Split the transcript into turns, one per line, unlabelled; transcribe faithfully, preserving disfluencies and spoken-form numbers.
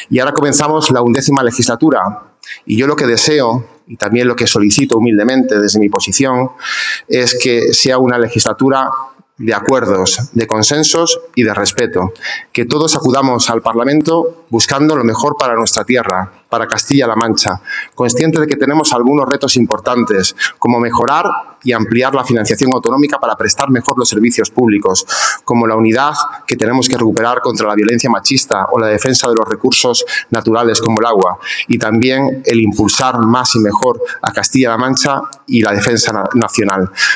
Y ahora comenzamos la undécima legislatura y yo lo que deseo y también lo que solicito humildemente desde mi posición es que sea una legislatura de acuerdos, de consensos y de respeto. Que todos acudamos al Parlamento buscando lo mejor para nuestra tierra, para Castilla-La Mancha, conscientes de que tenemos algunos retos importantes, como mejorar y ampliar la financiación autonómica para prestar mejor los servicios públicos, como la unidad que tenemos que recuperar contra la violencia machista o la defensa de los recursos naturales como el agua, y también el impulsar más y mejor a Castilla-La Mancha y la defensa nacional.